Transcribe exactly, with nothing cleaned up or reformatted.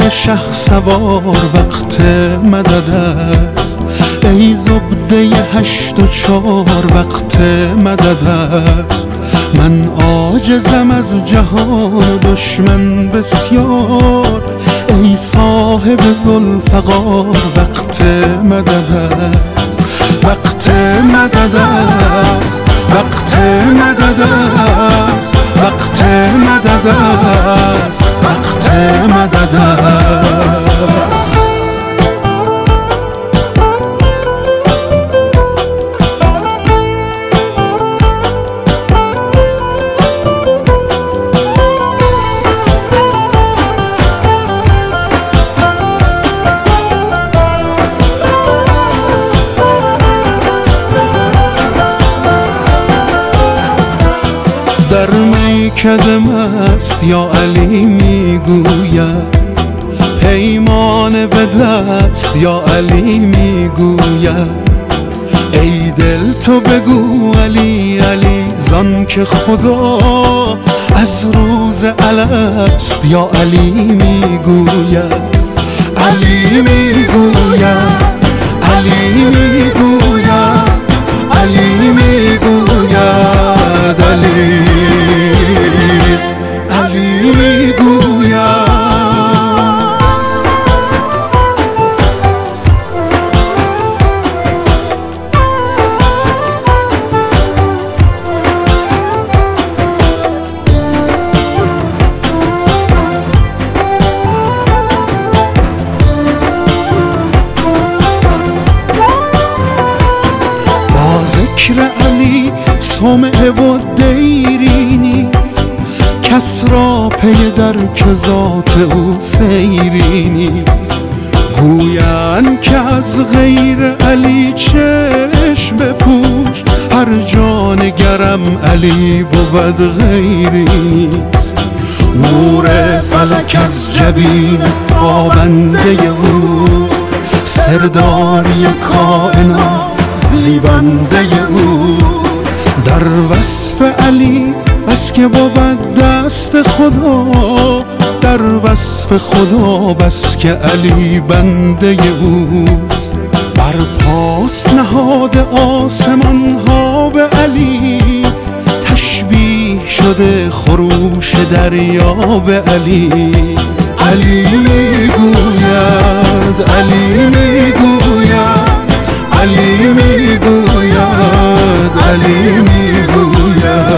شه سوار وقت مدد است، ای زبده هشت و چار وقت مدد است. من عاجزم از جهان و دشمن بسیار، ای صاحب ذوالفقار وقت مدد است. وقت مدد است، وقت مدد است، وقت مدد است، وقت مدد است. در میکده مست یا علی میگوید، پیمان به دست یا علی میگوید. ای دل تو بگو علی علی زان که خدا از روز الست یا علی میگوید. علی میگوید، علی میگوید، علی میگوید، علی علی میگوید. با ذکر علی صومعه و دیری نیست، کس را پی در که ذات او سیری نیست. گویند که از غیر علی چشم بپوش، هر جا نگرم علی بود غیری نیست. نور فلک از جبین تابنده اوست، سرداری کائنات زیبنده اوست. در وصف علی بس که بود دست خدا، در وصف خدا بس که علی بنده اوست. بر پاس نهاد آسمان ها به علی، تشبیه شده خروش دریا به علی. علی میگوید، علی میگوید، علی میگوید، علی میگوید.